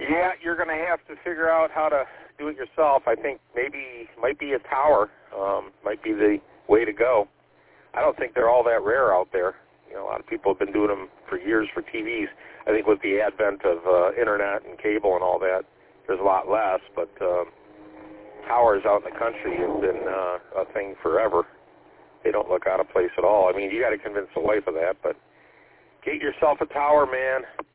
Yeah, you're going to have to figure out how to do it yourself. I think might be a tower, might be the way to go. I don't think they're all that rare out there. You know, a lot of people have been doing them for years for TVs. I think with the advent of internet and cable and all that, there's a lot less. But towers out in the country have been a thing forever. They don't look out of place at all. I mean, you got to convince the wife of that, but get yourself a tower, man.